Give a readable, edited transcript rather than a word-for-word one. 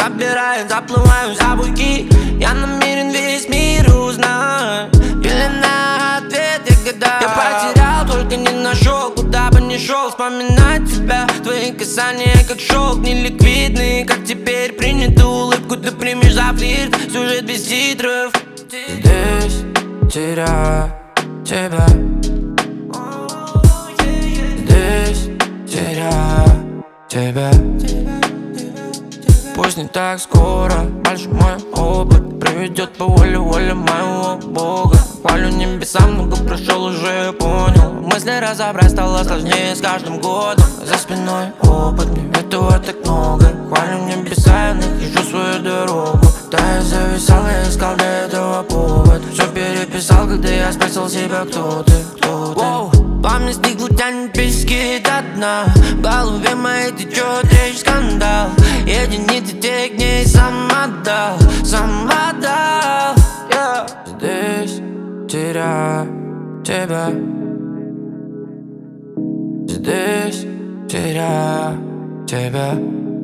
Забираю, заплываю за буйки. Я намерен весь мир узнать. Пелена ответ, я гадаю. Я потерял, только не нашел. Куда бы ни шел, вспоминать тебя. Твои касания как шелк, неликвидный. Как теперь принято улыбку ты примешь за флирт. Сюжет без титров. Здесь теряю тебя. Здесь теряю тебя. Пусть не так скоро, большой мой опыт приведет по воле моего Бога. Хвалю небесам, много прошел, уже понял. Мысли разобрать стало сложнее с каждым годом. За спиной опыт, мне этого так много. Хвалю небеса, я нахожу свою дорогу. Да, я зависал, я искал для этого повод. Все переписал, когда я спросил себя, кто ты, кто ты. По мне стеклу тянет пески до дна. В голове моей течет речь, скандал. Единицы тех дней сам отдал, yeah. Здесь теряю тебя. Здесь теряю тебя.